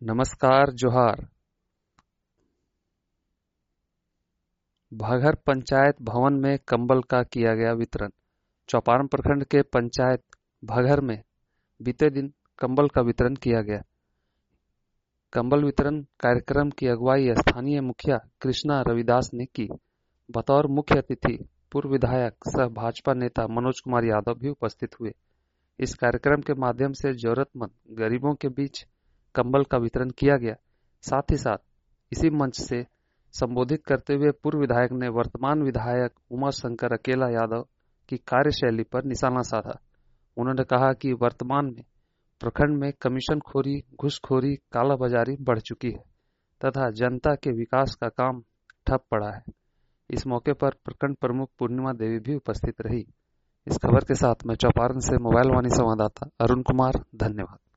नमस्कार जोहार। भागहर पंचायत भवन में कंबल का किया गया वितरण। चौपारण प्रखंड के पंचायत भागहर में बीते दिन कंबल का वितरण किया गया। कंबल वितरण कार्यक्रम की अगुवाई स्थानीय मुखिया कृष्णा रविदास ने की। बतौर मुख्य अतिथि पूर्व विधायक सह भाजपा नेता मनोज कुमार यादव भी उपस्थित हुए। इस कार्यक्रम के माध्यम से जरूरतमंद गरीबों के बीच कंबल का वितरण किया गया। साथ ही साथ इसी मंच से संबोधित करते हुए पूर्व विधायक ने वर्तमान विधायक उमा शंकर अकेला यादव की कार्यशैली पर निशाना साधा। उन्होंने कहा कि वर्तमान में प्रखंड में कमीशनखोरी, घूसखोरी, कालाबाजारी बढ़ चुकी है तथा जनता के विकास का काम ठप पड़ा है। इस मौके पर प्रखंड प्रमुख पूर्णिमा देवी भी उपस्थित रही। इस खबर के साथ मैं चौपारण से मोबाइल वाणी संवाददाता अरुण कुमार, धन्यवाद।